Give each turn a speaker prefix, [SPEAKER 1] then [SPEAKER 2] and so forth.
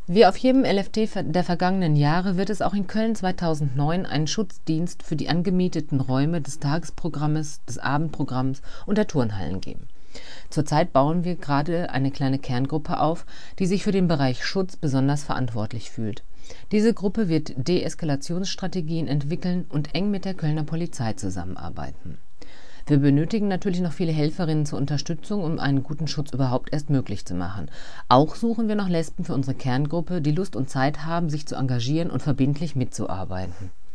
[SPEAKER 1] Wie auf jedem LFT der vergangenen Jahre wird es auch in Köln 2009 einen Schutzdienst für die angemieteten Räume des Tagesprogrammes, des Abendprogramms und der Turnhallen geben. Zurzeit bauen wir gerade eine kleine Kerngruppe auf, die sich für den Bereich Schutz besonders verantwortlich fühlt. Diese Gruppe wird Deeskalationsstrategien entwickeln und eng mit der Kölner Polizei zusammenarbeiten. Wir benötigen natürlich noch viele Helferinnen zur Unterstützung, um einen guten Schutz überhaupt erst möglich zu machen. Auch suchen wir noch Lesben für unsere Kerngruppe, die Lust und Zeit haben, sich zu engagieren und verbindlich mitzuarbeiten.